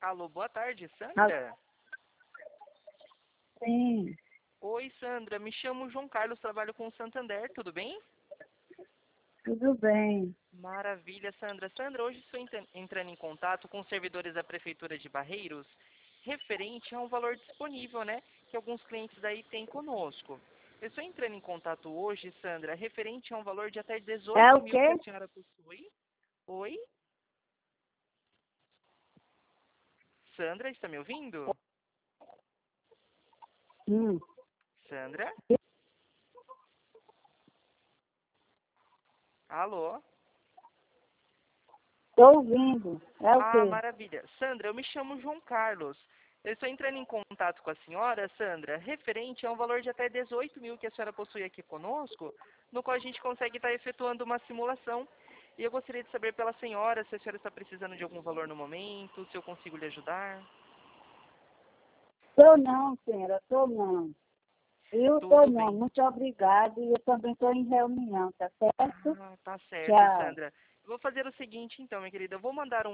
Alô, boa tarde, Ah, Sandra? sim, Oi, Sandra, me chamo João Carlos, trabalho com o Santander, tudo bem? tudo bem. Maravilha, Sandra. Sandra, hoje estou entrando em contato com os servidores da Prefeitura de Barreiros, referente a um valor disponível, né, que alguns clientes aí têm conosco. Eu estou entrando em contato hoje, Sandra, referente a um valor de até É 18 o mil que quê? a senhora possui. Oi? Sandra, está me ouvindo? Hum, Sandra? Alô? Estou ouvindo. É o Ah, quê? maravilha. Sandra, eu me chamo João Carlos. Eu estou entrando em contato com a senhora, Sandra, referente a um valor de até 18 mil que a senhora possui aqui conosco, no qual a gente consegue estar efetuando uma simulação. E eu gostaria de saber pela senhora se a senhora está precisando de algum valor no momento, se eu consigo lhe ajudar. Estou não, senhora, estou não. Eu estou Tudo não, bem. muito obrigada. E eu também estou em reunião, tá certo? Ah, tá certo, Tchau. Sandra. Eu vou fazer o seguinte então, minha querida. Eu vou mandar um